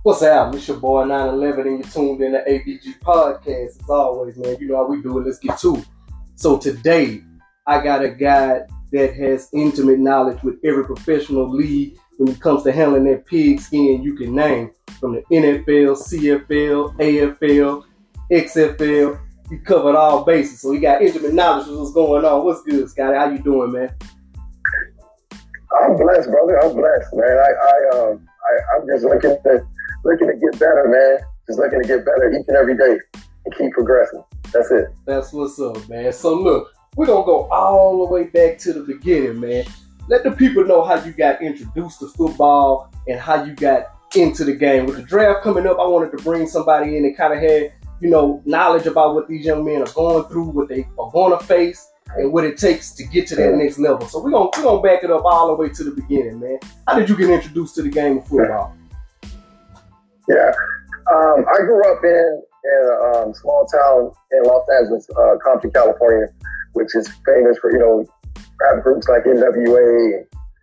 What's up? It's your boy 911 and you're tuned in to ABG Podcast. As always, man, you know how we do it. Let's get to it. So today, I got a guy that has intimate knowledge with every professional league when it comes to handling that pigskin you can name. From the NFL, CFL, AFL, XFL. He covered all bases. So he got intimate knowledge of what's going on. What's good, Scotty? How you doing, man? I'm blessed, brother. I'm blessed, man. I'm just looking to get better, man. Just looking to get better each and every day and keep progressing. That's it. That's what's up, man. So look, we're going to go all the way back to the beginning, man. Let the people know how you got introduced to football and how you got into the game. With the draft coming up, I wanted to bring somebody in that kind of had, knowledge about what these young men are going through, what they are going to face, and what it takes to get to that next level. So we're gonna back it up all the way to the beginning, man. How did you get introduced to the game of football? Yeah. I grew up in a small town in Los Angeles, Compton, California, which is famous for, rap groups like NWA,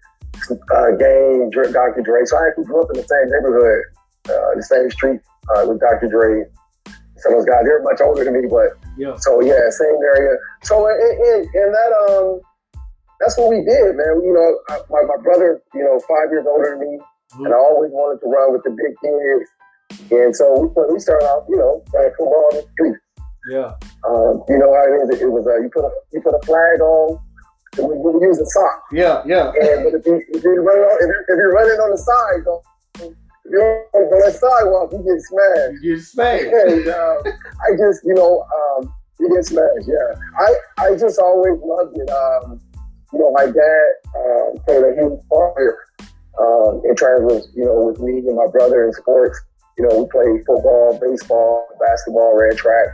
Game, Dr. Dre. So I actually grew up in the same neighborhood, the same street with Dr. Dre. Some of those guys, they're much older than me, but so yeah, same area. So in that, that's what we did, man. My brother, 5 years older than me, and I always wanted to run with the big kids. And so we started out, playing football in the street. Yeah. You know how it is. It was you put a flag on. And we use a sock. Yeah. But if you're running on the side, if you're on the sidewalk, you get smashed. You get smashed. And I just, you get smashed. Yeah. I just always loved it. My dad played a huge part in terms of, with me and my brother in sports. We played football, baseball, basketball, ran track.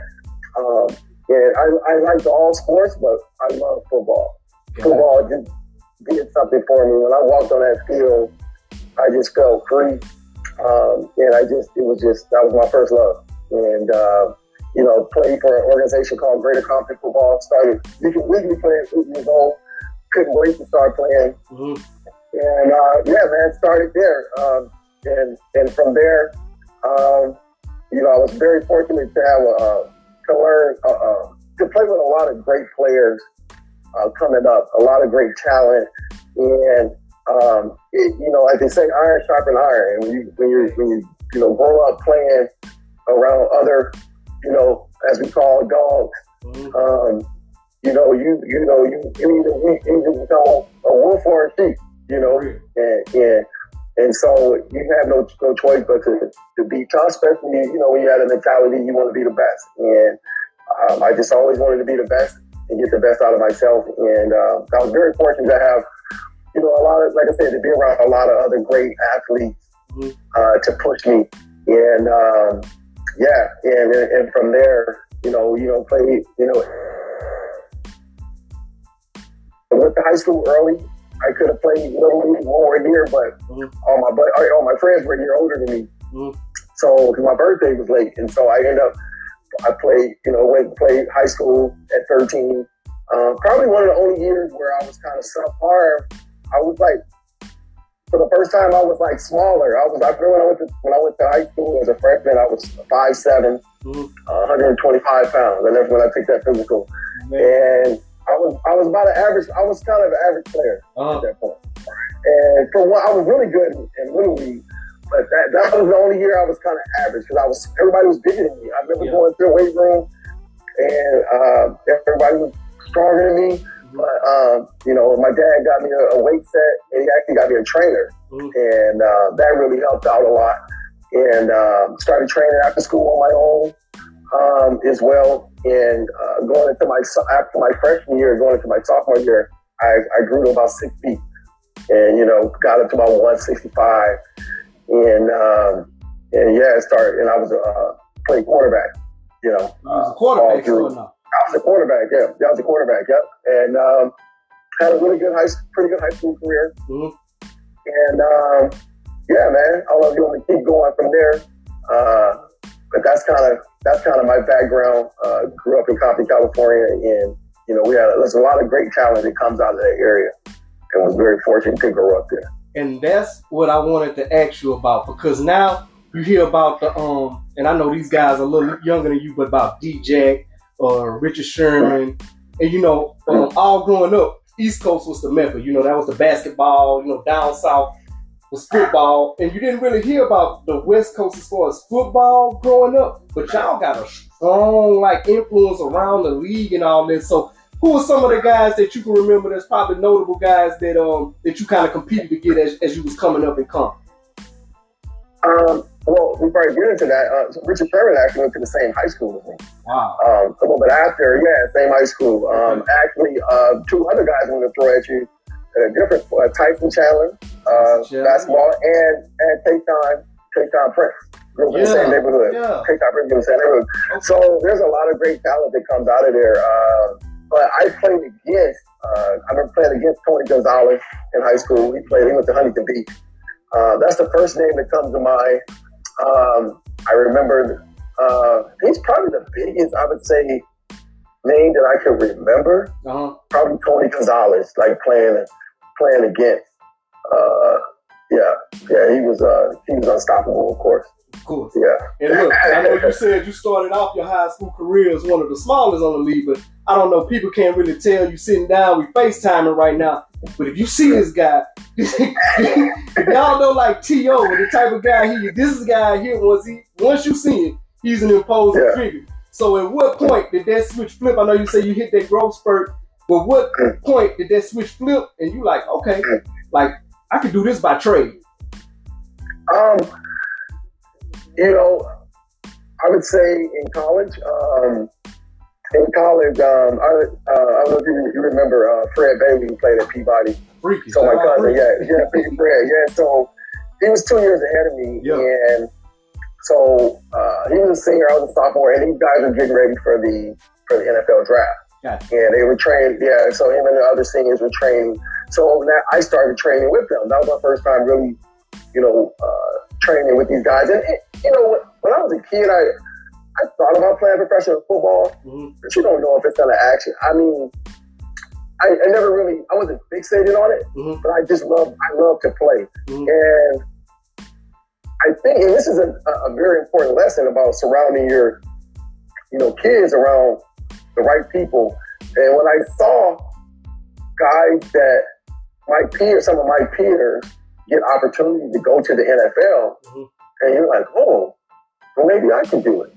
And I liked all sports, but I love football. Football just did something for me. When I walked on that field, I just felt free. And that was my first love. And, played for an organization called Greater Compton Football. Started weekly playing 8 years old. Couldn't wait to start playing. Mm-hmm. And, started there. And from there, I was very fortunate to have to play with a lot of great players coming up, a lot of great talent. And, like they say, iron sharpen iron. And when you grow up playing around other, as we call dogs, you either become a wolf or a sheep, and so you have no choice but to be tough, especially, when you have a mentality, you want to be the best. And I just always wanted to be the best and get the best out of myself. And I was very fortunate to have, a lot of, like I said, to be around a lot of other great athletes to push me. And and from there, played, I went to high school early. I could have played Little League one more year, but all my friends were a year older than me. So, because my birthday was late, and so I played, went and played high school at 13. Probably one of the only years where I was kind of subpar. I was like, for the first time, I was like smaller. I remember when I went to high school as a freshman, I was 5'7", 125 pounds. And that's when I took that physical. And I was about an average. I was kind of an average player at that point. And for one, I was really good in Little League, but that was the only year I was kind of average because everybody was bigger than me. I remember going to the weight room, and everybody was stronger than me. But my dad got me a weight set, and he actually got me a trainer, and that really helped out a lot. And started training after school on my own as well. And going into after my freshman year, going into my sophomore year, I grew to about 6 feet, and got up to about 165. And started. And I was playing quarterback. You was a quarterback. I was a quarterback, yeah. I was a quarterback, yep. And had a pretty good high school career. And man, I don't know if you want to keep going from there. But that's kind of my background. Grew up in Compton, California, and there's a lot of great talent that comes out of that area, and was very fortunate to grow up there. And that's what I wanted to ask you about, because now you hear about the and I know these guys are a little younger than you, but about D-Jack or Richard Sherman, and you know, all growing up, East Coast was the mecca. You know, that was the basketball. You know, down south was football, and you didn't really hear about the West Coast as far as football growing up. But y'all got a strong influence around the league and all this. So, who are some of the guys that you can remember that's probably notable guys that that you kind of competed to get as you was coming up and coming? Well, we probably get into that. Richard Sherman actually went to the same high school as me. Wow. A little bit after, same high school. Actually, two other guys I'm going to throw at you, different. Tyson Chandler, basketball, and Tayton Prince. Grew up in the same neighborhood. Yeah. Tayton Prince in the same neighborhood. Okay. So there's a lot of great talent that comes out of there. But I played against, I remember playing against Tony Gonzalez in high school. He went to Huntington Beach. That's the first name that comes to mind. I remember, he's probably the biggest, I would say, name that I can remember. Probably Tony Gonzalez, like playing against. He was unstoppable, of course. Of course. Yeah. And look, I know you said you started off your high school career as one of the smallest on the league, but I don't know, people can't really tell you sitting down, we FaceTiming right now. But if you see this guy, if y'all know like T.O., the type of guy he is, this is the guy here, once you see him, he's an imposing figure. So at what point did that switch flip? I know you say you hit that growth spurt, but what point did that switch flip and you like, okay, like I could do this by trade? You know, I would say in college, I don't know if you remember Fred Bailey, who played at Peabody. Freaky. So my cousin, Freaky Fred, So he was 2 years ahead of me, and so he was a senior, I was a sophomore, and these guys were getting ready for the NFL draft. Gotcha. And they were trained, so him and the other seniors were training. So now I started training with them. That was my first time really, training with these guys. And, when I was a kid, I thought about playing professional football, but you don't know if it's going to action. I mean, I wasn't fixated on it, but I love to play. And I think, and this is a very important lesson about surrounding your, kids around the right people. And when I saw guys that some of my peers get opportunity to go to the NFL, and you're like, oh, well, maybe I can do it.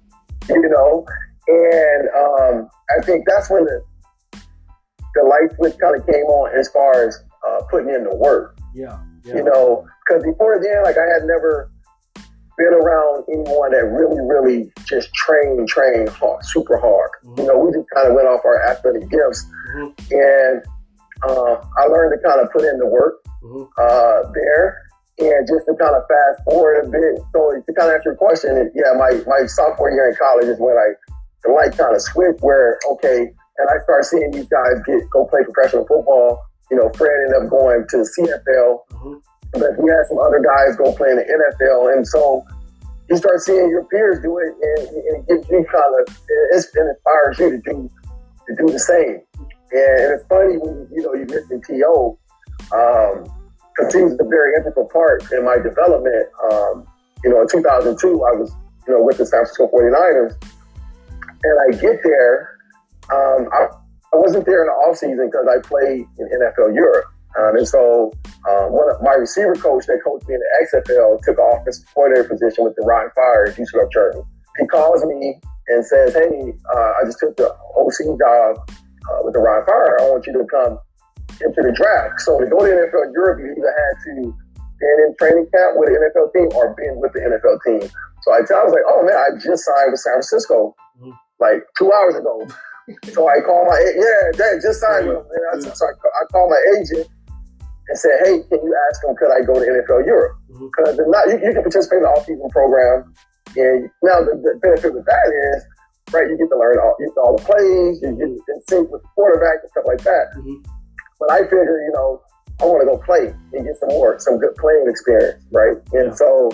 And I think that's when the light switch kind of came on as far as putting in the work. Because before then, like I had never been around anyone that really just trained hard, super hard. We just kind of went off our athletic gifts, and I learned to kind of put in the work there. And just to kind of fast forward a bit, so to kind of answer your question, my sophomore year in college is when the light kind of switched where, okay, and I started seeing these guys go play professional football. Fred ended up going to the CFL, but we had some other guys go play in the NFL. And so you start seeing your peers do it, and it gives you it inspires you to do the same. And it's funny when, you mentioned T.O., because he was a very integral part in my development. In 2002, I was, with the San Francisco 49ers. And I get there, I wasn't there in the offseason because I played in NFL Europe. And so my receiver coach that coached me in the XFL took an offensive coordinator position with the Ryan Fire at UCF Journey. He calls me and says, hey, I just took the OC job with the Ryan Fire. I want you to come into the draft. So to go to the NFL Europe, you either had to been in training camp with the NFL team or been with the NFL team. So I was like, oh man, I just signed with San Francisco like 2 hours ago. So I called just signed with them. So I called my agent and said, hey, can you ask them, could I go to NFL Europe? Because you can participate in the off-season program. And now the benefit with that is, right, you get to learn all the plays, you get in sync with the quarterback and stuff like that. But I figure, I want to go play and get some good playing experience, right? And so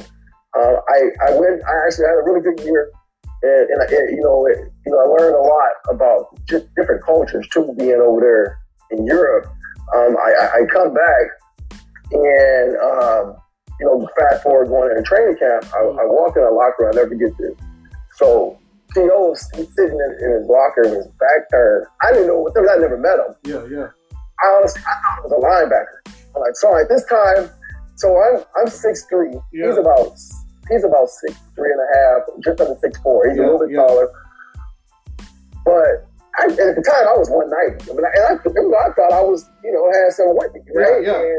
I went. I actually had a really good year, and I learned a lot about just different cultures too, being over there in Europe. I come back, and fast forward going into training camp, I walk in a locker, I'll never forget this. So T.O. was sitting in his locker, in his back turned. I didn't know what I never met him. Yeah. I thought it was a linebacker. I'm like, so at this time, so I'm 6'3". Yeah. He's about 6'3" and a half, just under 6'4". He's a little bit taller. But at the time, I was 190. And I thought I was, had some weight, right? Yeah.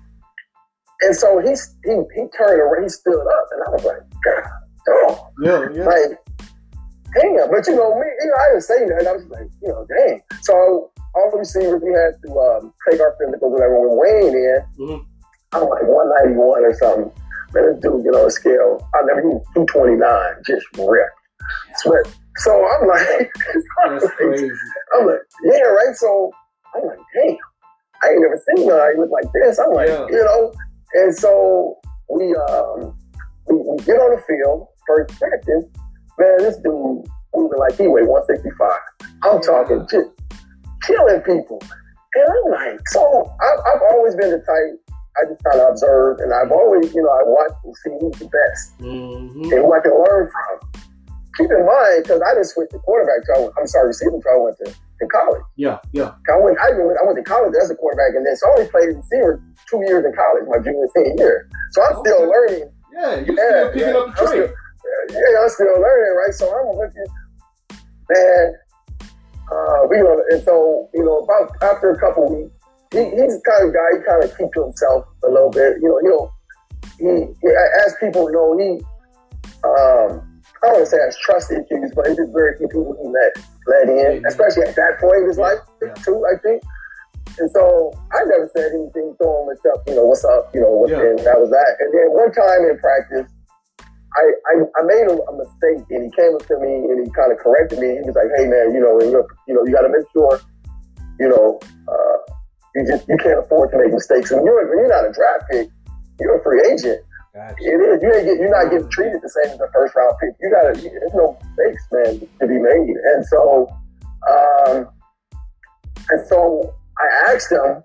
And so he turned around, he stood up, and I was like, God, damn. Yeah. Like, damn. But me, I didn't say that. I was like, dang. So all the receivers, we had to take our physicals or whatever. When we weighing in, I'm like 191 or something. Man, this dude get on a scale. I never even 229, just ripped. Sweat. So I'm like, that's crazy. I'm like, yeah, right. So I'm like, damn, I ain't never seen nobody look like this. I'm like, and so we get on the field. First practice, man, this dude moving like he weighed 165. I'm talking just killing people. And I'm like, so I've always been the type, I just kind of observe, and I've always, I watch and see who's the best and who I can learn from. Keep in mind, because I didn't switch the quarterback, receiving until I went to college. Yeah. I went to college as a quarterback, and then so I only played receiver 2 years in college, my junior and senior year. So I'm still learning. Yeah, you're still picking up the trade. I'm still learning, right? So I'm looking, man. And so about after a couple of weeks, he's the kind of guy. He kind of keeps to himself a little bit. He as people know, he I don't want to say has trust issues, but it's just very few people he let in, especially at that point in his life too, I think. And so I never said anything to him except, what's up, and that was that. And then one time in practice, I made a mistake, and he came up to me and he kind of corrected me. He was like, "Hey man, you got to make sure, you can't afford to make mistakes. And you're not a draft pick, you're a free agent. Gotcha. It is. You're not getting treated the same as a first round pick. There's no mistakes, man, to be made." And so, I asked him,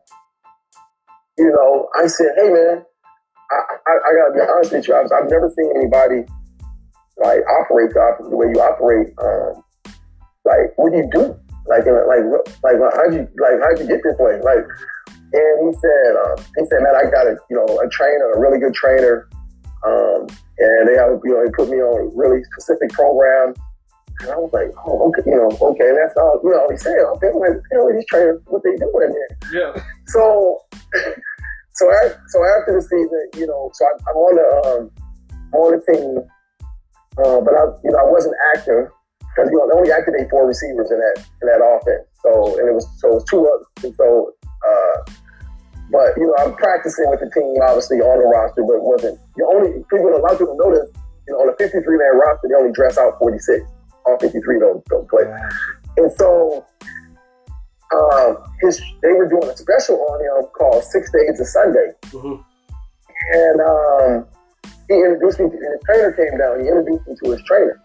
I said, "Hey man, I gotta be honest with you. I've never seen anybody like operate the way you operate. Like, what do you do? Like how'd you get this way? Like." And he said, "Man, I got a trainer, a really good trainer, and they have, they put me on a really specific program." And I was like, "Oh, okay, okay." And that's all, he said, "Okay, these trainers, what they doing there?" Yeah. So after the season, so I'm on the team, but I wasn't active because they only activate 4 receivers in that offense. So it was 2 others, and so. But I'm practicing with the team, obviously on the roster, but it wasn't the only people. A lot of people notice, on a 53-man roster, they only dress out 46. All 53 don't play. And so they were doing a special on him called 6 Days of Sunday. And he introduced me to his trainer. Came down. He introduced me to his trainer.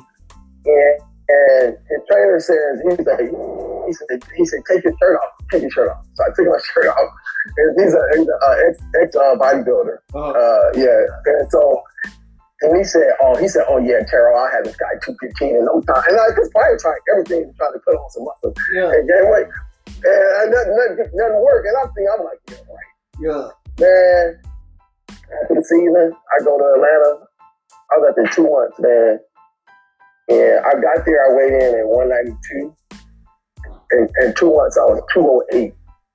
And his trainer says, he said, "Take your shirt off. Take your shirt off." So I took my shirt off. And he's an ex bodybuilder. And so, and he said, "Oh yeah, Terrell, I'll have this guy 215 in no time." And I just probably tried everything to try to put on some muscle. And gain weight. And nothing worked. And I'm like, yeah, right. Yeah. Man, after the season, I go to Atlanta. I was out there 2 months, man. And I got there, I weighed in at 192. And 2 months, I was 208.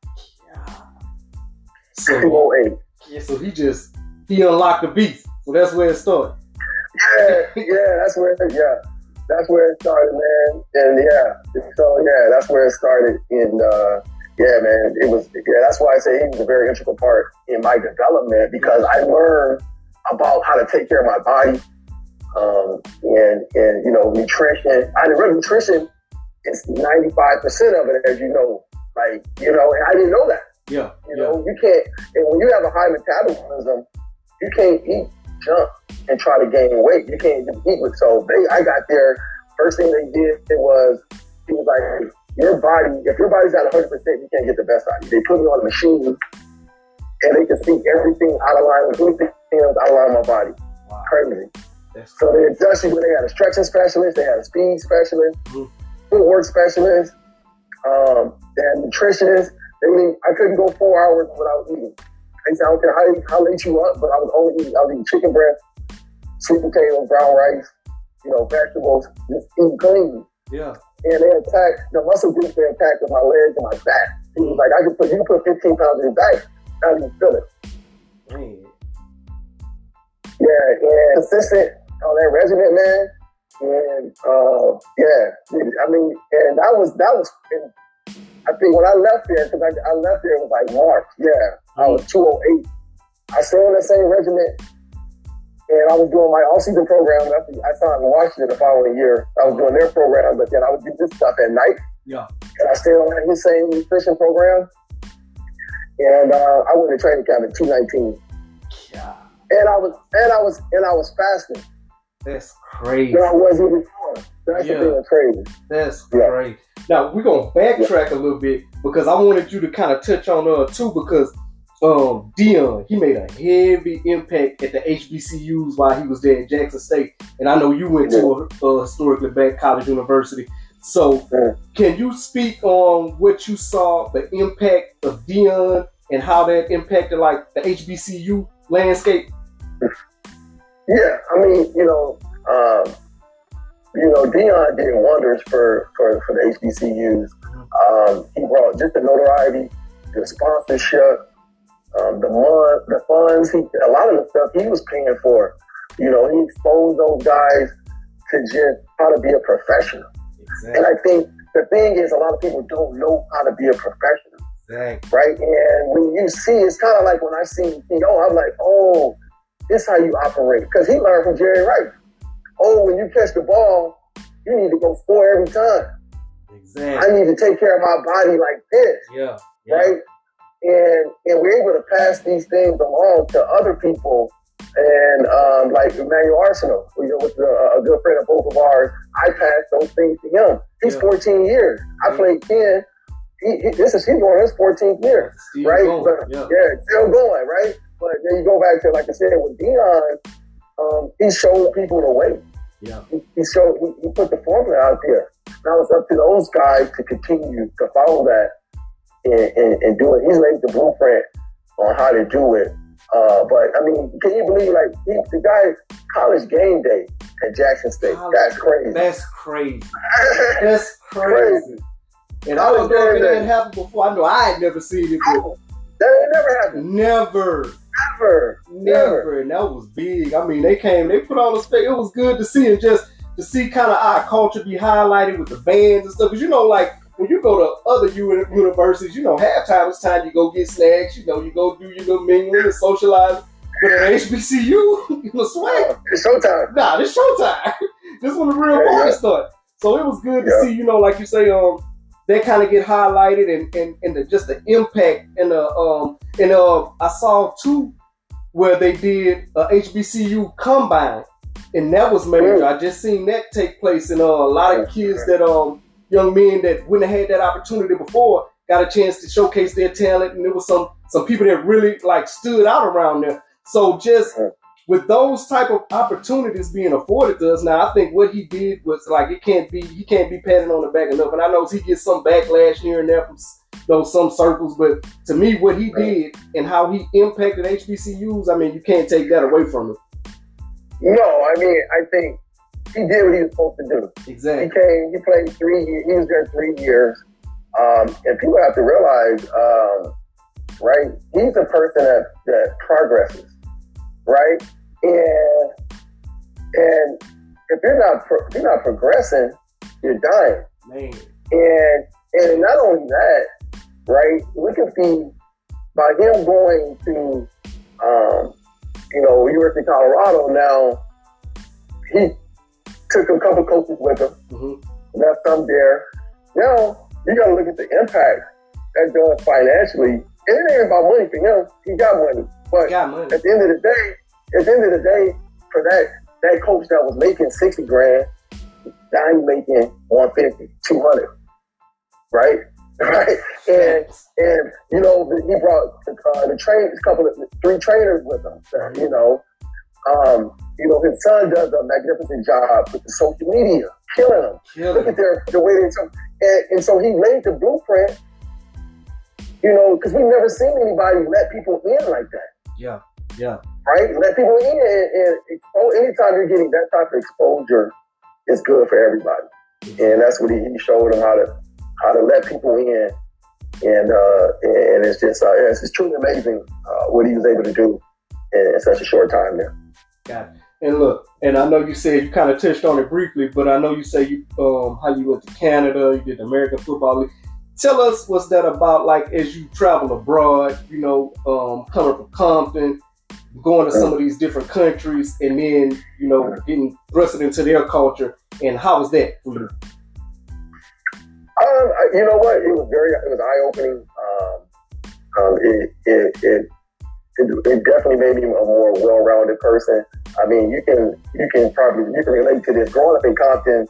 So, 208. Yeah, so he unlocked the beast. So that's where it started. That's where it started, man. And that's where it started. And man, that's why I say he was a very integral part in my development, because I learned about how to take care of my body. And nutrition. Nutrition is 95% of it, as you know. Like, and I didn't know that. You can't, and when you have a high metabolism, you can't eat junk and try to gain weight. You can't just eat with. So I got there, first thing they did was, he was like, if your body's at 100%, you can't get the best out of you. They put me on a machine, and they can see everything out of line with anything else out of line with my body. Wow. Crazy. So they adjusted when they had a stretching specialist, they had a speed specialist, footwork specialist, they had nutritionists. I couldn't go 4 hours without eating. They said, I don't care how late you up, but I was eating chicken breast, sweet potatoes, brown rice, vegetables, just eat clean. Yeah. And they attacked, the muscle groups they attacked with my legs and my back. He was like, you can put 15 pounds in your back, not even feel it. Man. Yeah, and consistent on that regimen, man. And and that was I think when I left there, because I left there, it was like March. Yeah, I was 208. I stayed on the same regiment, and I was doing my all-season program. I signed in Washington the following year. I was doing their program, but then I would do this stuff at night. Yeah. And I stayed on his same nutrition program. And I went to training camp in 219. Yeah. And I was fasting. That's crazy. No, I wasn't even before. That's the thing that's crazy. That's crazy. Now, we're going to backtrack a little bit because I wanted you to kind of touch on too, because Deion, he made a heavy impact at the HBCUs while he was there at Jackson State. And I know you went to a historically black college university. So can you speak on what you saw, the impact of Deion and how that impacted like the HBCU landscape? Yeah, I mean, Deion did wonders for the HBCUs. He brought just the notoriety, the sponsorship, the funds. A lot of the stuff he was paying for. He exposed those guys to just how to be a professional. Exactly. And I think the thing is, a lot of people don't know how to be a professional. Exactly. Right? And when you see, it's kind of like when I see Theo, I'm like, oh, this is how you operate. Because he learned from Jerry Rice. Oh, when you catch the ball, you need to go score every time. Exactly. I need to take care of my body like this. Yeah. Right? And we're able to pass these things along to other people. And like Emmanuel Arsenal, was a good friend of both of ours, I passed those things to him. He's 14 years. I played 10. He's going his 14th year, right? Still going, right? But then you go back to, like I said, with Deion, he showed people the way. Yeah. He put the formula out there. Now it's up to those guys to continue to follow that and do it. He's laid the blueprint on how to do it. But I mean, can you believe the guy college game day at Jackson State? That's crazy. That's crazy. That's crazy. And I don't know if it had happened before. I know I had never seen it before. That ain't never happened. Never. And that was big. I mean, they put on a spec. It was good to see, and just to see kind of our culture be highlighted with the bands and stuff. Because when you go to other universities, halftime it's time you go get snacks. You go do your little mingling and socializing. But at HBCU, swag. It's showtime. Nah, it's showtime. This is when the real party starts. So it was good to see, like you say, that kind of get highlighted and just the impact and I saw too where they did a HBCU combine, and that was major. I just seen that take place, and a lot of kids that young men that wouldn't have had that opportunity before got a chance to showcase their talent, and there was some people that really stood out around there. So just with those type of opportunities being afforded to us now, I think what he did was he can't be patted on the back enough. And I know he gets some backlash here and there from some circles, but to me, what he did and how he impacted HBCUs, I mean, you can't take that away from him. No, I mean, I think he did what he was supposed to do. Exactly. He played 3 years. He was there 3 years. And people have to realize, right? He's a person that progresses. Right, and if you're not progressing, you're dying. Man. And not only that, right? We can see by him going to University of Colorado. Now he took a couple coaches with him. Left some there. Now you got to look at the impact that does financially. And it ain't about money for him. He got money. But at the end of the day, for that coach that was making $60,000, now he's making $150, $200, right? right? And you know, he brought three trainers with him. You know, his son does a magnificent job with the social media, killing them. Look at the way and so he laid the blueprint. You know, because we've never seen anybody let people in like that. Yeah. Right? Let people in, and anytime you're getting that type of exposure, it's good for everybody. And that's what he showed them how to let people in, and it's just it's truly amazing what he was able to do in such a short time there. Got it. And look, and I know you said you kind of touched on it briefly, but I know you say you how you went to Canada, you did the American Football League. Tell us what's that about, like, as you travel abroad, you know, coming from Compton, going to some of these different countries, and then, you know, getting thrusted into their culture, and how was that for you? You know what? It was eye-opening. It definitely made me a more well-rounded person. I mean, you can relate to this. Growing up in Compton,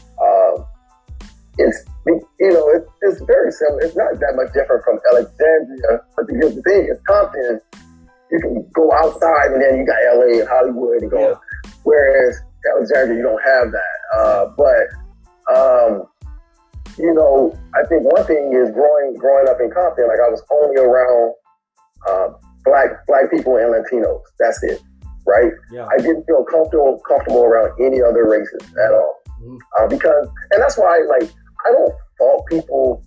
it's very similar. It's not that much different from Alexandria, but the thing is, Compton, you can go outside and then you got LA and Hollywood and go. Yeah. Whereas Alexandria, you don't have that. But you know, I think one thing is growing up in Compton. Like, I was only around black people and Latinos. That's it, right? Yeah. I didn't feel comfortable around any other races at all, because, and that's why, like, I don't fault people.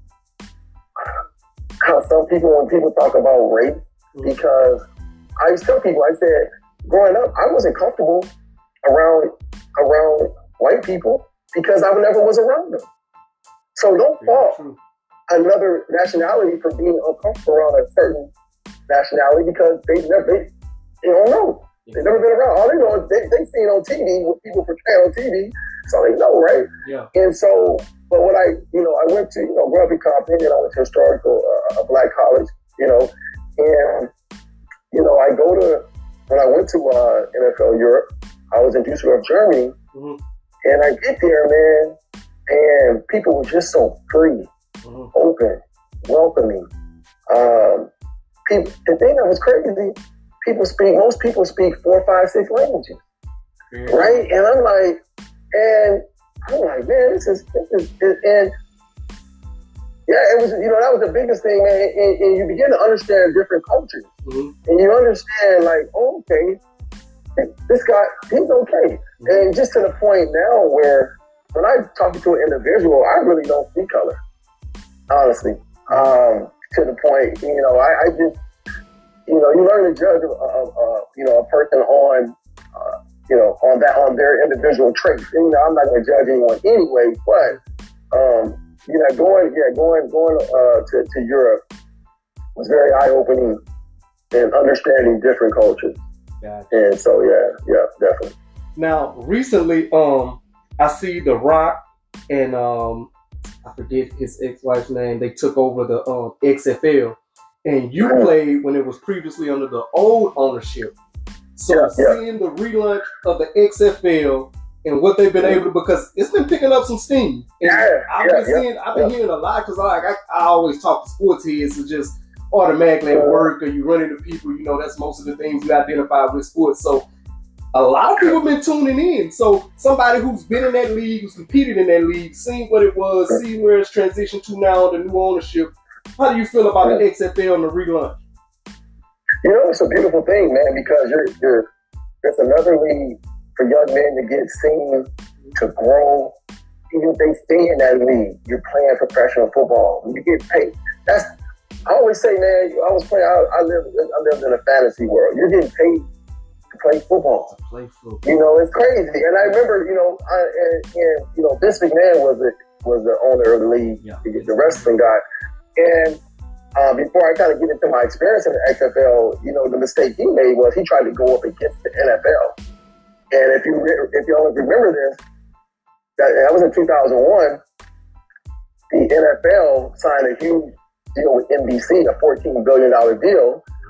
How some people, when people talk about race, because I used to tell people, I said, growing up, I wasn't comfortable around white people because I never was around them. So don't fault another nationality for being uncomfortable around a certain nationality because they don't know. They've never been around. All they know is they seen on TV what people portray on TV, so they know, right? Yeah. And so, but what I went to, grew up in Compton, and I went to a black college, and when I went to NFL Europe, I was in Düsseldorf, Germany, and I get there, man, and people were just so free, open, welcoming. The thing that was crazy, most people speak 4, 5, 6 languages, right? And I'm like, man, this is, and yeah, it was, that was the biggest thing, man. And you begin to understand different cultures, and you understand, like, oh, okay, this guy, he's okay, and just to the point now where when I talk to an individual, I really don't see color, honestly. To the point, I just, you learn to judge a person on their individual traits. I'm not going to judge anyone anyway, but going to Europe was very eye-opening and understanding different cultures. Gotcha. And so yeah, definitely. Now, recently, I see The Rock and I forget his ex-wife's name. They took over the XFL, and you played when it was previously under the old ownership. So seeing the relaunch of the XFL and what they've been able to, because it's been picking up some steam. And I've been hearing a lot, because I always talk to sports heads, so just automatically at work, or you run into people, that's most of the things we identify with sports. So a lot of people have been tuning in. So somebody who's been in that league, who's competed in that league, seen what it was, seen where it's transitioned to now under new ownership, how do you feel about the XFL and the relaunch? It's a beautiful thing, man, because it's another league for young men to get seen, to grow. Even if they stay in that league, you're playing professional football. When you get paid, I always say, man, I lived in a fantasy world. You're getting paid to play football. It's crazy. And I remember, Vince McMahon was the owner of the league, the wrestling guy. And before I kind of get into my experience in the XFL, the mistake he made was he tried to go up against the NFL. And if you only remember this, that was in 2001. The NFL signed a huge deal with NBC, a $14 billion deal,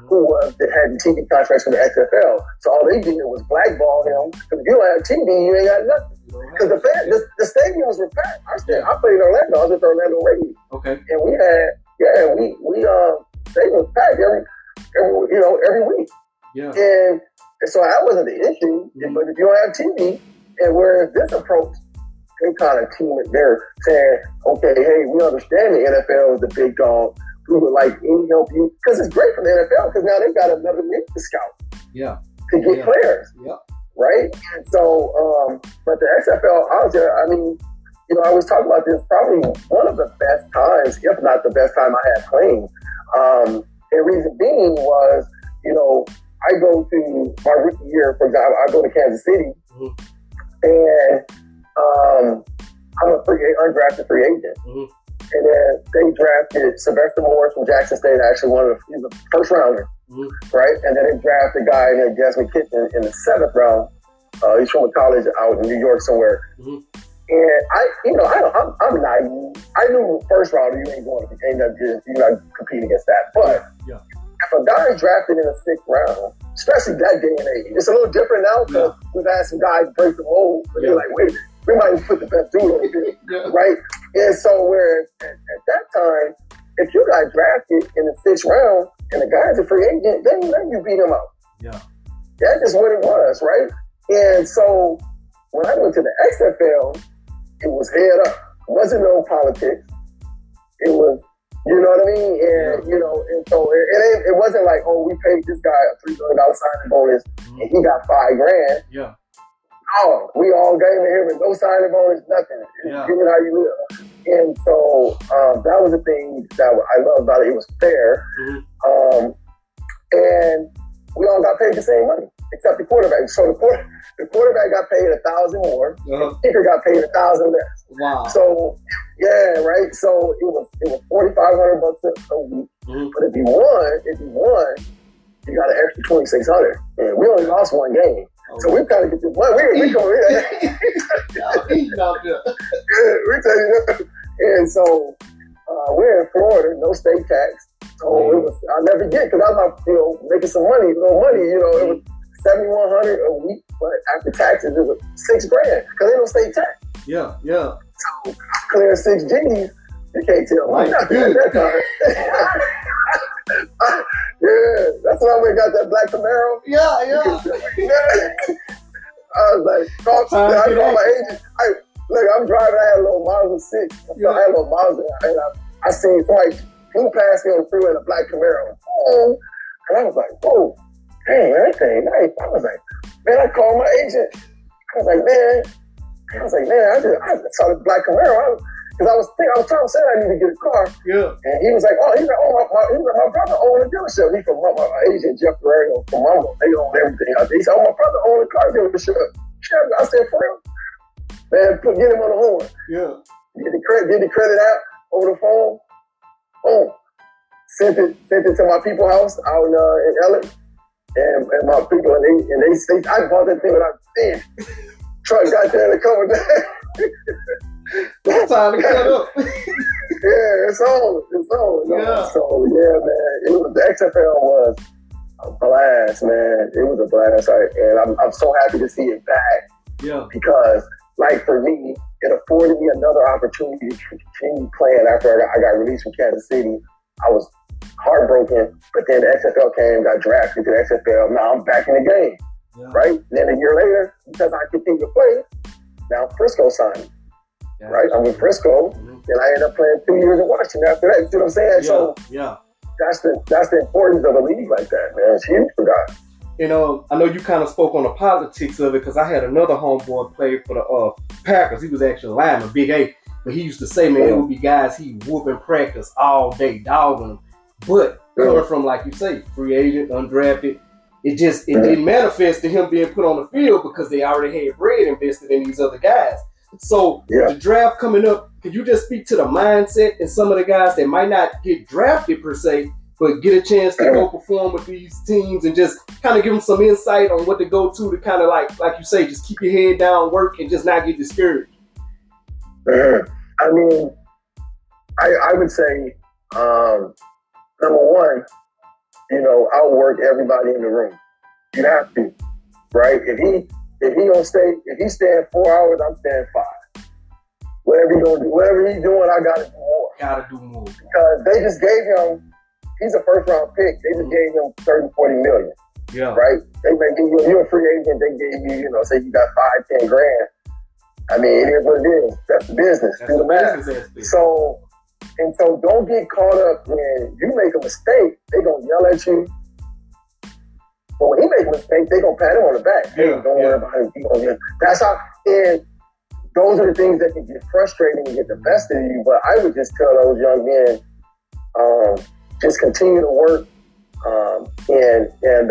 who had the TV contracts from the XFL. So all they did was blackball him. Because if you don't have TV, you ain't got nothing. Because the stadiums were packed. I played in Orlando. I was with the Orlando Raiders. Okay. And we had, stadiums packed every week. Yeah. And so that wasn't the issue. Mm-hmm. But if you don't have TV, and whereas this approach, they kind of they're saying, okay, hey, we understand the NFL is the big dog. We would like any help you, because it's great for the NFL because now they've got another league to scout. Yeah. To get players. Yeah. Right? And so, but the XFL out there, I mean, I was talking about this, probably one of the best times, if not the best time I had playing. The reason being was, I go to my rookie year, for example, I go to Kansas City, and I'm a undrafted free agent. And then they drafted Sylvester Morris from Jackson State, actually he's a first rounder, right? And then they drafted a guy named Desmond Kitchen in the 7th round. He's from a college out in New York somewhere. And I'm naive. I knew first rounder, you ain't going to you're not competing against that. But if a guy is drafted in the 6th round, especially that day and age, it's a little different now because we've had some guys break the mold, but they're like, wait a minute, we might even put the best dude on here, right? And so where at that time, if you got drafted in the 6th round and the guy's a free agent, then you beat him out. Yeah. That's just what it was, right? And so when I went to the XFL, it was head up. It wasn't no politics. It was, you know what I mean? And, and so it wasn't like, oh, we paid this guy a $3 million signing bonus and he got $5,000. Yeah. Oh, we all gave him with no signing bonus, nothing. Give it how you live. And so that was the thing that I loved about it. It was fair. And we all got paid the same money, except the quarterback. So the quarterback got paid $1,000 more. The kicker got paid $1,000 less. Wow. So right. So it was $4,500 a week. But if you won, you got an extra $2,600. And we only lost one game. So we kind of get this money. We go in. We tell you that. And so we're in Florida, no state tax. So it was, I'll never forget, because I was making some money, it was $7,100 a week, but after taxes, it was $6,000 because ain't no state tax. Yeah. So clear 6 G's, you can't tell me nothing at that time. That's why we got that black Camaro. I was like, I called my agent. I'm driving. I had a little Mazda 6. So I had a little Mazda, and I seen somebody flew past me on the freeway in a black Camaro. And I was like, whoa, dang, that thing nice. I was like, man, I called my agent. I was like, man, I just saw this black Camaro. Because I was trying to say I need to get a car. Yeah. And he was like, my brother owned a dealership. He from my agent, Jeff Guerrero from Mambo. They own everything. He said, my brother owned a car dealership. I said, for real? Man, get him on the horn. Yeah. Did the credit out over the phone. Boom. Sent it to my people's house out in LA. And my people, and they I bought that thing without saying. Truck got there in a couple days. That's time to cut up. It's on. Yeah. So man, the XFL was a blast, man. It was a blast, and I'm so happy to see it back. Yeah. Because, like, for me, it afforded me another opportunity to continue playing after I got released from Kansas City. I was heartbroken, but then the XFL came, got drafted to the XFL. Now I'm back in the game, right? And then a year later, because I continued to play, now Frisco signed me. Yeah. Right, I'm in Frisco, and I ended up playing 2 years in Washington after that. You see what I'm saying? That's the importance of a league like that, man. It's huge for guys. I know you kind of spoke on the politics of it because I had another homeboy play for the Packers. He was actually a lineman, Big A, but he used to say, man, it would be guys he whoop in practice all day, dogging them. But coming from, like you say, free agent, undrafted, it didn't manifest to him being put on the field because they already had bread invested in these other guys. So the draft coming up, could you just speak to the mindset and some of the guys that might not get drafted per se, but get a chance to go perform with these teams and just kind of give them some insight on what to go to kind of like you say, just keep your head down, work, and just not get discouraged? I mean, I would say, number one, outwork everybody in the room. You have to, right? If he's staying 4 hours, I'm staying 5. Whatever he's doing, I gotta do more. Because they just gave him, he's a first round pick. They just gave him 30, 40 million. Yeah. Right? They may give you're a free agent, they gave you, say you got 5, 10 grand. I mean, it is what it is. That's the business. That's the math. So don't get caught up when you make a mistake, they're gonna yell at you. But when he makes a mistake, they're gonna pat him on the back. Hey, don't worry about it. That's how, and those are the things that can get frustrating and get the best of you. But I would just tell those young men, just continue to work, and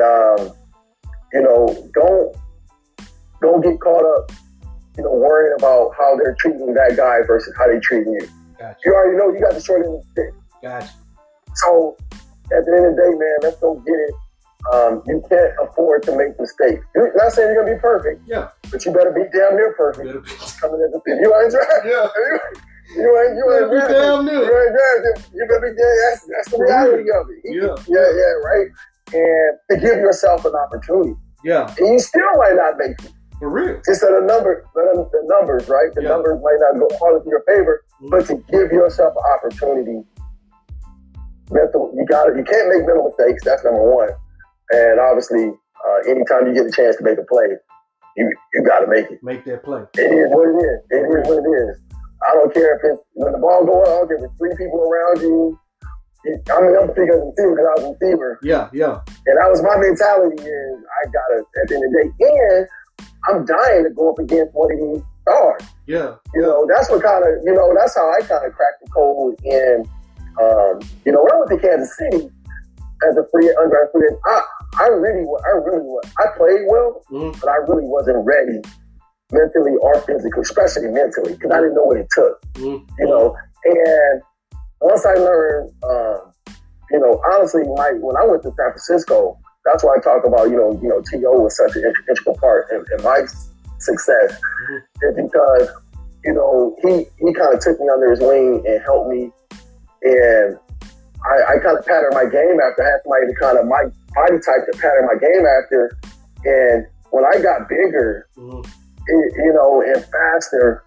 don't get caught up, worrying about how they're treating that guy versus how they treating you. Gotcha. You already know you got the short end of the stick. Gotcha. So at the end of the day, man, let's go get it. You can't afford to make mistakes. You're not saying you're gonna be perfect, but you better be damn near perfect. Coming as a pick, you ain't drafted. You ain't drafted. Damn near. You ain't drafted. You better be damn. That's the reality of it. Right. And to give yourself an opportunity. Yeah. And you still might not make it. For real. Just the numbers, right? The numbers might not go all in your favor, but to give yourself an opportunity. You can't make mental mistakes. That's number one. And obviously, anytime you get a chance to make a play, you got to make it. Make that play. It is what it is. It is what it is. I don't care if it's when the ball goes out, if it's 3 people around you. I'm speaking as a receiver because I was a receiver. Yeah. And that was my mentality. Is I got to, at the end of the day, and I'm dying to go up against one of these stars. Yeah. That's what kind of, that's how I kind of cracked the code. And, when I went to Kansas City as a free agent, I played well, but I really wasn't ready mentally or physically, especially mentally, because I didn't know what it took. And once I learned, honestly, when I went to San Francisco, that's why I talk about, T.O. was such an integral part in my success. It's because, he kind of took me under his wing and helped me. And I kind of patterned my game after. I had somebody to kind of my body type to pattern my game after. And when I got bigger, and faster,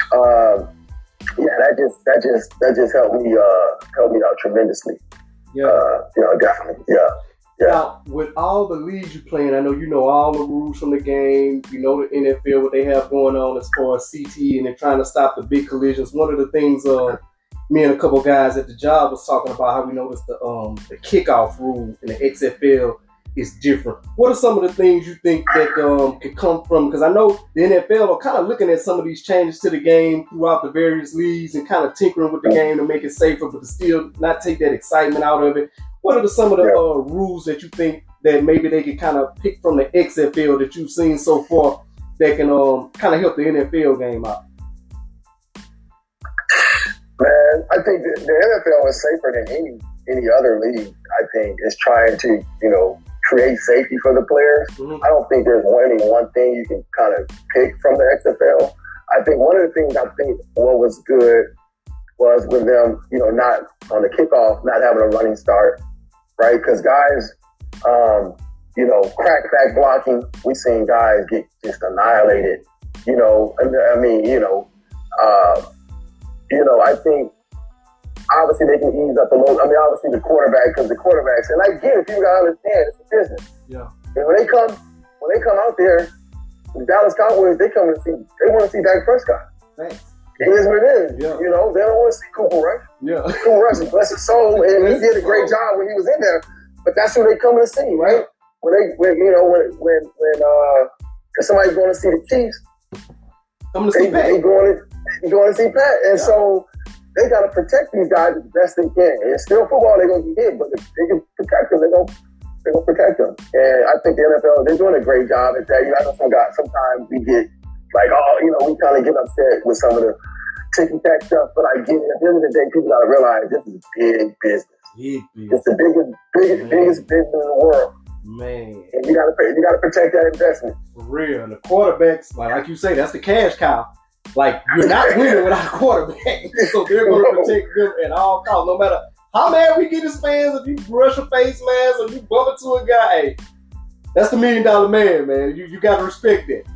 that just helped me out tremendously. Definitely. Yeah. Now, with all the leagues you play in, I know you know all the rules from the game. You know the NFL, what they have going on as far as CTE, and they're trying to stop the big collisions. One of the things me and a couple guys at the job was talking about how we noticed the kickoff rule in the XFL is different. What are some of the things you think that could come from? Because I know the NFL are kind of looking at some of these changes to the game throughout the various leagues and kind of tinkering with the game to make it safer, but to still not take that excitement out of it. What are some of the rules that you think that maybe they could kind of pick from the XFL that you've seen so far that can kind of help the NFL game out? Man, I think the NFL is safer than any other league. I think is trying to create safety for the players. I don't think there's one thing you can kind of pick from the XFL. I think one of the things what was good was with them, not on the kickoff, not having a running start, right? Because guys, crackback blocking, we've seen guys get just annihilated. I think obviously they can ease up a little. Obviously the quarterback, because the quarterbacks, and I get it, people gotta understand it's a business. Yeah. And when they come out there, the Dallas Cowboys, they want to see Dak Prescott. Thanks. It is what it is. Yeah. They don't want to see Cooper Rush. Yeah. Cooper Rush, bless his soul, and he did a great job when he was in there. But that's who they coming to see, right? When if somebody's going to see the Chiefs, they going to see Pat, and so they got to protect these guys as best they can. It's still football; they're going to get hit, but if they can protect them, they're going to protect them. And I think the NFL, they're doing a great job at that. I know sometimes we get like, we kind of get upset with some of the ticky-tack stuff, but I get it. At the end of the day, people got to realize this is big business. It's the biggest business in the world. Man. And you gotta protect that investment. For real. And the quarterbacks, like you say, that's the cash cow. Like, you're not winning without a quarterback. So they're going to protect them at all costs. No matter how mad we get as fans if you brush a face mask or you bump into a guy? Hey, that's the $1 million man. You got to respect that.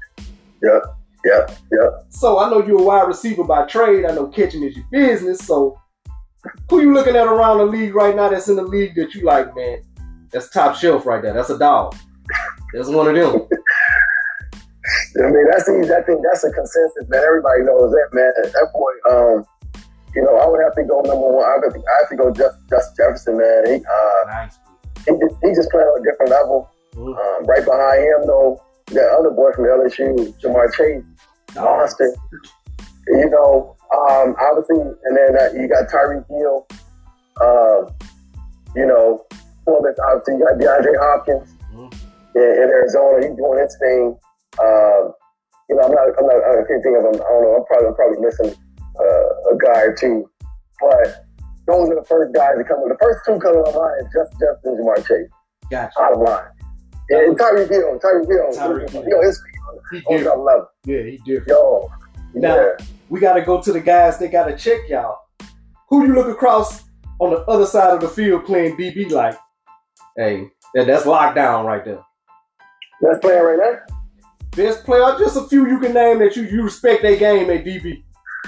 Yeah. So I know you're a wide receiver by trade. I know catching is your business. So who you looking at around the league right now that's in the league that you like, man? That's top shelf right there. That's a dog. That's one of them. I mean, that's easy. I think that's a consensus, man. Everybody knows that, man. At that point, you know, I would have to go number one. I have to go Justin Jefferson, man. Nice. He just playing on a different level. Right behind him, though, that other boy from LSU, Jamar Chase, monster. You know, obviously, and then you got Tyreek Hill. You know, obviously you got DeAndre Hopkins in Arizona. He's doing his thing. You know, I can't think of him. I don't know. I'm probably missing a guy or two, but those are the first guys that come in. The first two coming to my mind is Justin and Jamar Chase. Gotcha. Bottom line. And Tyreek Hill. Yo, his on top level. Yeah, he different. Yo. Now, we got to go to the guys that got to check y'all. Who you look across on the other side of the field playing DB like, hey, that's lockdown right there. Best player right now? Best player, just a few you can name that you respect their game at DB.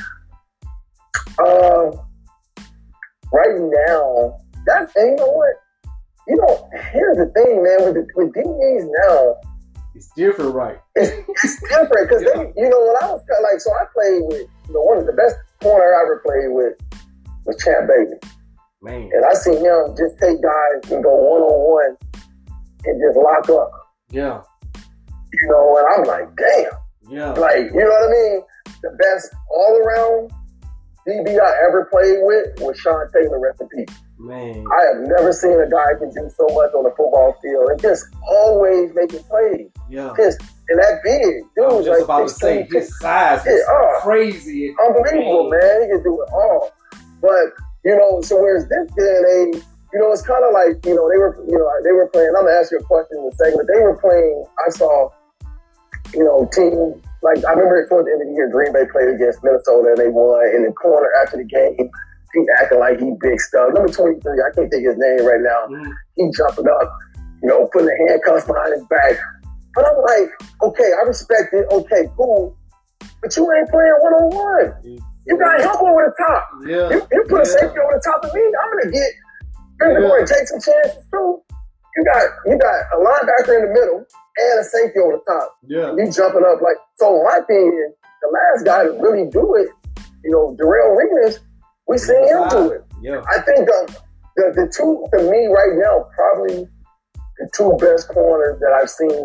Right now, you know what? You know, here's the thing, man. With DBs now, it's different, right? It's different because you know, when I was like, so I played with one of the best corner I ever played with was Champ Bailey. Man, and I seen him just take guys and go 1-on-1 and just lock up. Yeah. You know, and I'm like, damn. Yeah. Like, you know what I mean? The best all around DB I ever played with was Sean Taylor, rest in peace. Man. I have never seen a guy can do so much on the football field and just always making plays. Yeah. Just, and that big dude. I was just about to say, his size is crazy. Unbelievable, man. He can do it all. But, you know, so whereas this day and age, you know, it's kind of like, you know, they were playing, I'm going to ask you a question in a second, but they were playing, I saw, you know, teams, like, I remember towards the end of the year, Green Bay played against Minnesota and they won. In the corner after the game, he acting like he big stuff. Number 23, I can't think his name right now. He jumping up, you know, putting the handcuffs behind his back. But I'm like, okay, I respect it. Okay, cool. But you ain't playing one-on-one. You got help over the top. Yeah. You put a safety over the top of me, I'm going to get physical and take some chances too. You got a linebacker in the middle and a safety over the top. Yeah. You jumping up like, so my thing is, the last guy to really do it, you know, Darrell Revis, we seen him do it. Yeah. I think the two, to me right now, probably the two best corners that I've seen,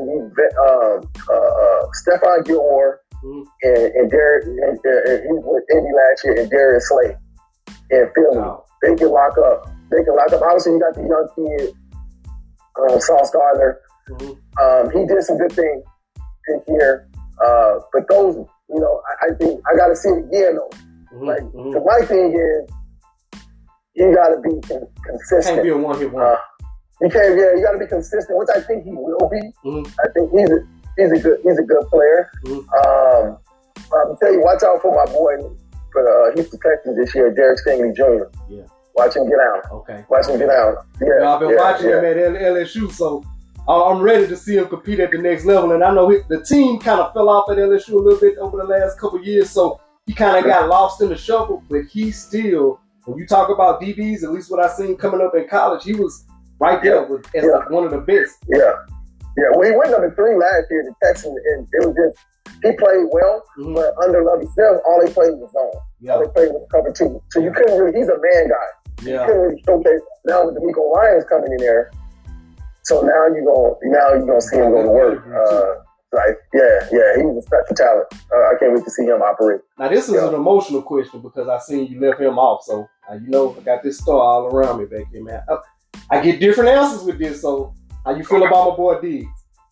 Stephon Gilmore and Derek, and he was with Indy last year, and Darius Slay in Philly. Wow. They can lock up. Obviously, you got the young kid, Sauce Gardner. He did some good things this year. But those, you know, I think I got to see it again, though. My thing is, you got to be consistent. Can't be a one-hit wonder. You got to be consistent, which I think he will be. I think he's a good player. I'll tell you, watch out for my boy for Houston Texans this year, Derek Stingley Jr. Yeah. Watch him get out. Okay. Watch him get out. Yeah. I've been watching him at LSU, so I'm ready to see him compete at the next level. And I know the team kind of fell off at LSU a little bit over the last couple of years, so he kind of got lost in the shuffle. But he still, when you talk about DBs, at least what I seen coming up in college, he was right there as one of the best. Yeah. Well, he went number 3 last year to Texas, and it was just, he played well, but under Lovie Smith, all they played was zone. All they played was cover 2. So you couldn't really, he's a man guy. You couldn't really showcase. Now with DeMeco Ryans coming in there, so now you're gonna see him go to work. He's a special talent. I can't wait to see him operate. Now this is an emotional question because I seen you left him off, so you know I got this star all around me back here, man. I get different answers with this, so how you feel about my boy Diggs?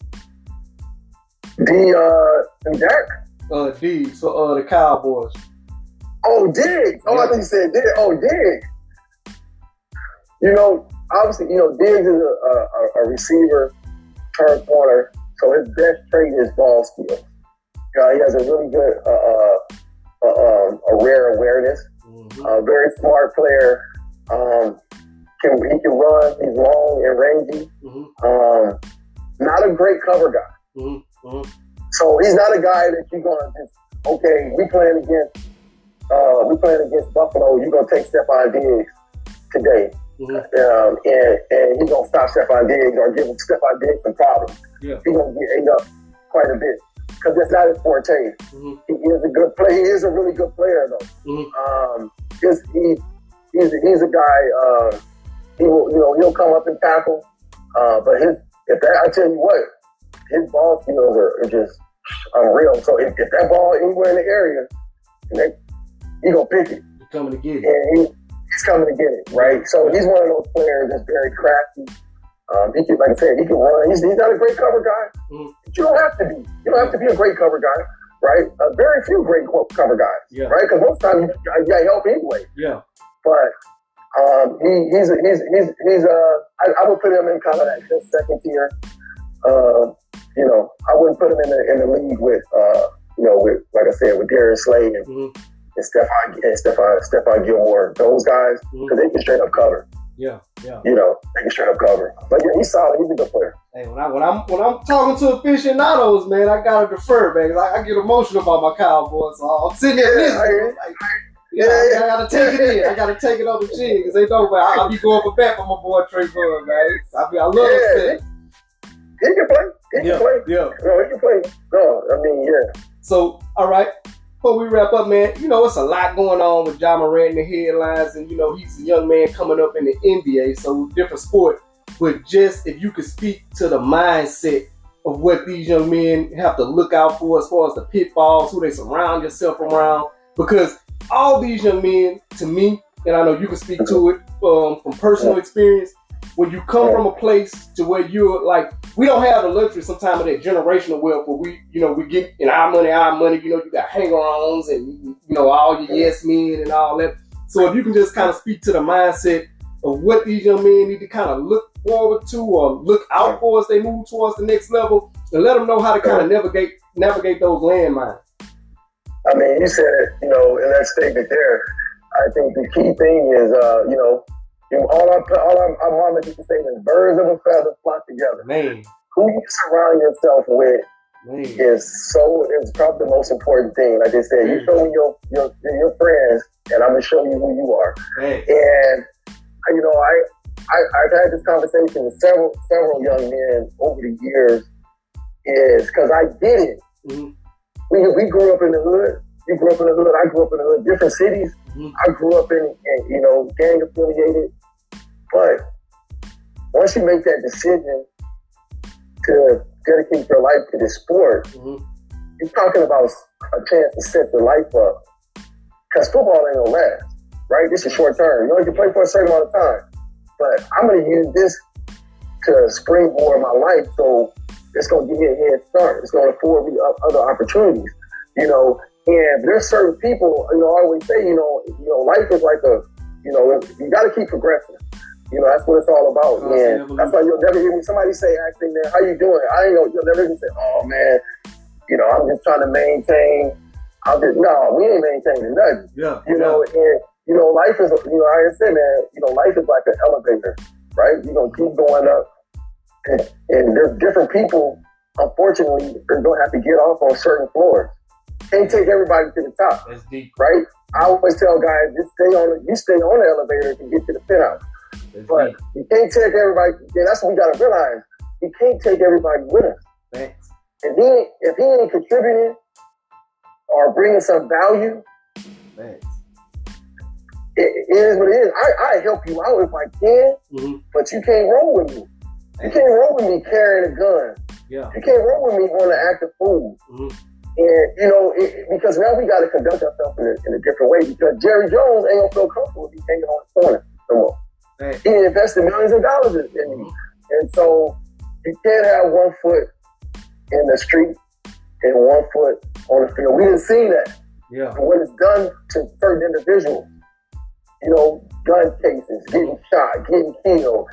Dak? Diggs for the Cowboys. Oh, Diggs. I thought you said Diggs. Oh, Diggs. You know, obviously, you know, Diggs is a receiver, turn corner, so his best trait is ball skills. He has a really good, a rare awareness, a very smart player. He can run. He's long and rangy. Not a great cover guy. So he's not a guy that you're gonna just, okay, we playing against Buffalo. You're gonna take Stephon Diggs today, and he's gonna stop Stephon Diggs or give Stephon Diggs some problems. Yeah. He's gonna get ate up quite a bit because that's not his forte. He is a good player. He is a really good player though. He's a guy. He'll come up and tackle. But I tell you what, his ball skills are just unreal. So if that ball anywhere in the area, he's gonna pick it. He's coming to get it. And he's coming to get it, right? So he's one of those players that's very crafty. He can, like I said, he can run. He's not a great cover guy. But you don't have to be. You don't have to be a great cover guy, right? Very few great cover guys, right? Because most times you got help anyway. Yeah. But I would put him in kind of that second tier. I wouldn't put him in the league with like I said, with Darius Slay and Stephon Gilmore, those guys, because they can straight up cover. Yeah. They can straight up cover. But yeah, he's solid. He's a good player. Hey, when I'm talking to aficionados, man, I gotta defer, man. I get emotional about my Cowboys, so I'm sitting there listening. I gotta take it in. I gotta take it on the chin because they know, man, I'll be going for back for my boy Trayvon, man. I love it. He can play. He can play. Yeah. No, he can play. No, I mean, yeah. So, all right. Before we wrap up, man, it's a lot going on with Ja Morant in the headlines, and he's a young man coming up in the NBA, so different sport. But just if you could speak to the mindset of what these young men have to look out for as far as the pitfalls, who they surround yourself around, because all these young men, to me, and I know you can speak to it from personal experience, when you come from a place to where you're like, we don't have the luxury sometimes of that generational wealth where we get in our money, you got hanger-ons and, all your yes men and all that. So if you can just kind of speak to the mindset of what these young men need to kind of look forward to or look out for as they move towards the next level and let them know how to kind of navigate those landmines. I mean, you said it, in that statement there. I think the key thing is, all our mama used to say is birds of a feather flock together. Man. Who you surround yourself with is probably the most important thing. Like they said, you show me your friends, and I'm gonna show you who you are. Man. And I've had this conversation with several young men over the years, is because I did it. We grew up in the hood. You grew up in the hood. I grew up in the hood. Different cities. I grew up in gang affiliated. But once you make that decision to dedicate your life to this sport, you're talking about a chance to set your life up. Because football ain't gonna last, right? This is short term. You can play for a certain amount of time. But I'm gonna use this to springboard my life, so it's gonna give me a head start. It's gonna afford me other opportunities, And there's certain people, I always say, life is like you got to keep progressing. That's what it's all about, man. That's why you'll never hear me. Somebody say, "Acting, man, how you doing?" You'll never hear me say, "Oh man, I'm just trying to maintain." No, we ain't maintaining nothing. And life is, like I said, man, life is like an elevator, right? You're gonna keep going up, and there's different people. Unfortunately, they're gonna have to get off on certain floors. Can't take everybody to the top. That's deep, right? I always tell guys, you stay on the elevator to get to the penthouse. But you can't take everybody. And that's what we gotta realize. You can't take everybody with us. Thanks. And if he ain't contributing or bringing some value, thanks. It is what it is. I help you out if I can, but you can't roll with me. You can't roll with me carrying a gun. Yeah. You can't roll with me on the active fool. And, because now we got to conduct ourselves in a different way, because Jerry Jones ain't going to feel comfortable if he's hanging on the corner no more. Right. He invested millions of dollars in me. And so you can't have one foot in the street and one foot on the field. We didn't see that. Yeah. And when it's done to certain individuals, gun cases, getting shot, getting killed,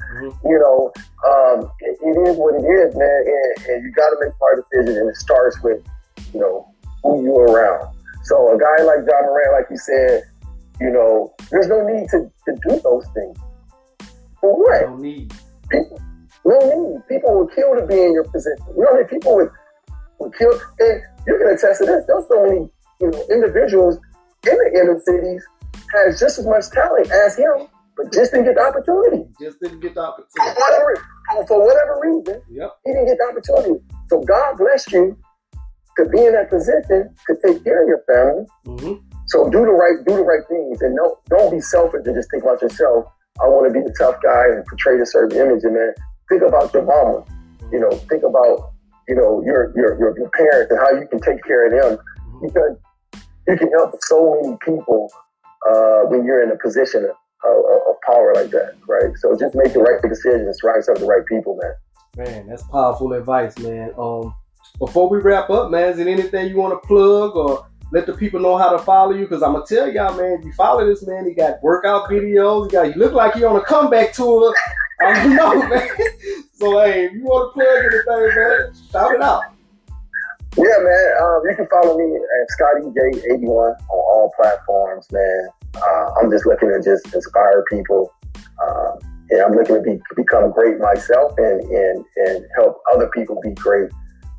it is what it is, man. And you got to make hard decisions, and it starts with, who you're around. So a guy like Ja Morant, like you said, You know, there's no need to do those things. For what? No need. People, no need. People will kill to be in your position. You know how many people would kill? And you can attest to this. There's so many, you know, individuals in the inner cities has just as much talent as him, but just didn't get the opportunity. Just didn't get the opportunity. For whatever reason, yep. He didn't get the opportunity. So God blessed you to be in that position to take care of your family. Mm-hmm. So do the right things, and don't be selfish and just think about yourself. I want to be the tough guy and portray a certain image, and man, think about your mama. You know, think about, you know, your parents and how you can take care of them, because you can help so many people when you're in a position of power like that, right? So just make the right decisions, surround yourself with the right people, man. Man, that's powerful advice, man. Before we wrap up, man, is there anything you want to plug or let the people know how to follow you? Because I'm going to tell y'all, man, if you follow this man, he got workout videos. You look like he on a comeback tour. I don't know, man. So, hey, if you want to plug anything, man, shout it out. Yeah, man. You can follow me at ScottyJ81 on all platforms, man. I'm just looking to just inspire people. And I'm looking to become great myself and help other people be great.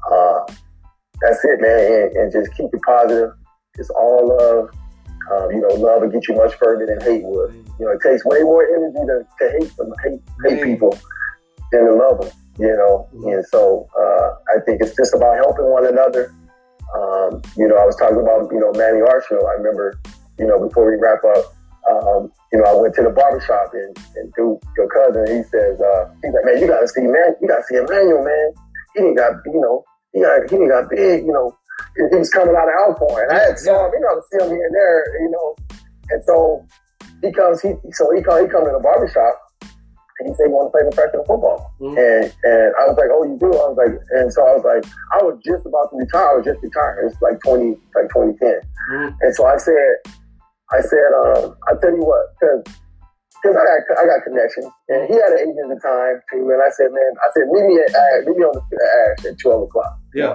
That's it, man. And just keep it positive. It's all love. You know, love will get you much further than hate would. You know, it takes way more energy to hate people than to love them, you know. And so I think it's just about helping one another. You know, I was talking about, you know, Manny Archfield. I remember, you know, before we wrap up, you know, I went to the barbershop and dude, your cousin, he says, he's like, man, you gotta see Emmanuel, man. He didn't got, you know, he didn't got big, you know. He was coming out of Alcorn, and I had saw him, you know, to see him here and there, you know. And so he comes to the barbershop, and he said he wanted to play professional football. And I was like, oh, you do? I was like, and so I was like, I was just about to retire. I was just retired. It's like 2010. And so I said, I tell you what, because I got connections, and he had an agent at the time too. And I said, man, meet me on the Ash at 12 o'clock. Yeah.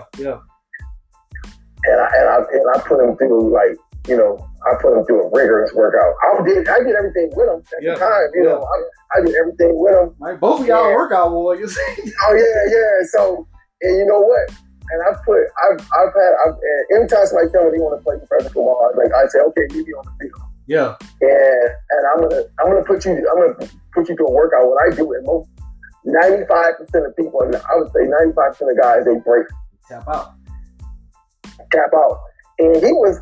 And I put him through, like, you know, a rigorous workout. I did everything with him at the time. You know, I did everything with him. Right, both of y'all workout warriors. Oh yeah. So, and you know what? And I've had anytime somebody tell me they want to play professional football, like I say, okay, meet me on the field. Yeah. And I'm gonna put you through a workout. What I do, and most 95% of people, and I would say 95% of guys, they break. Tap out. And he was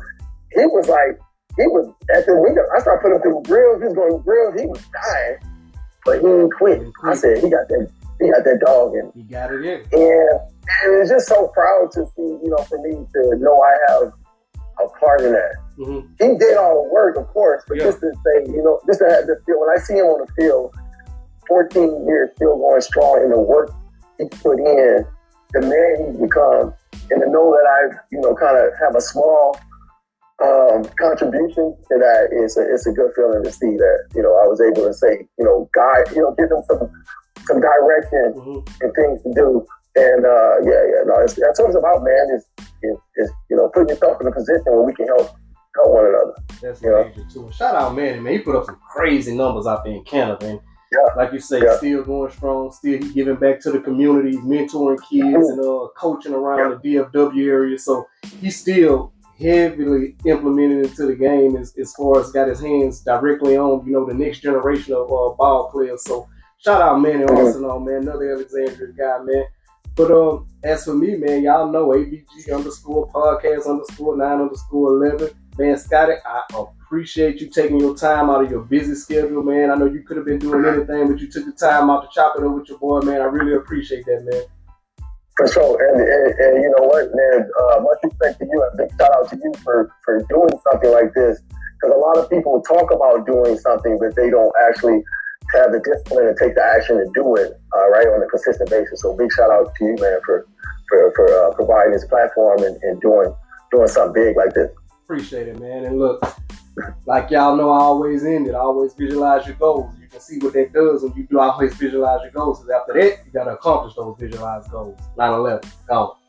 after I started putting him through drills. He was going through drills. He was dying, but he didn't quit. I said he got that dog in. He got it in. And it's just so proud to see, you know, for me to know I have a part in that. Mm-hmm. He did all the work, of course, but just to say, you know, just to have the feel, when I see him on the field, 14 years still going strong in the work he's put in, the man he's become, and to know that I, you know, kind of have a small contribution to that, it's a good feeling to see that, you know, I was able to say, you know, give them some direction and things to do. And that's what it's about, man. Is you know, putting yourself in a position where we can help one another. That's major too. Shout out Manny, man. He put up some crazy numbers out there in Canada, man. Like you say, still going strong. Still he giving back to the communities, mentoring kids and coaching around the DFW area. So he's still heavily implemented into the game as far as got his hands directly on, you know, the next generation of ball players. So shout out Manny Arsenal, man. Another Alexandria guy, man. But as for me, man, y'all know ABG_podcast_9_11. Man, Scotty, I appreciate you taking your time out of your busy schedule, man. I know you could have been doing anything, but you took the time out to chop it up with your boy, man. I really appreciate that, man. For sure. And you know what, man, much respect to you and big shout out to you for doing something like this. Because a lot of people talk about doing something, but they don't actually have the discipline to take the action to do it, right, on a consistent basis. So big shout out to you, man, for providing this platform and doing something big like this. Appreciate it, man. And look, like y'all know, I always end it. I always visualize your goals. You can see what that does when you do always visualize your goals. Because after that, you got to accomplish those visualized goals. 9/11, gone.